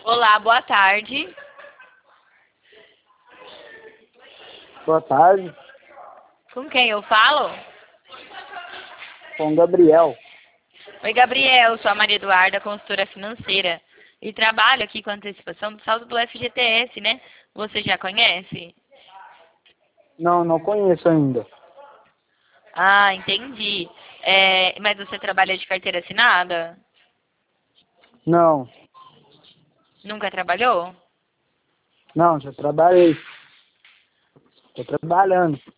Olá, boa tarde. Boa tarde, Com quem eu falo? com o Gabriel. Oi, Gabriel, sou a Maria Eduarda, consultora financeira. E trabalho aqui com antecipação do saldo do FGTS, né? Você já conhece? Não conheço ainda. Ah, entendi. Mas você trabalha de carteira assinada? Não, Nunca trabalhou? não, já trabalhei. Estou trabalhando.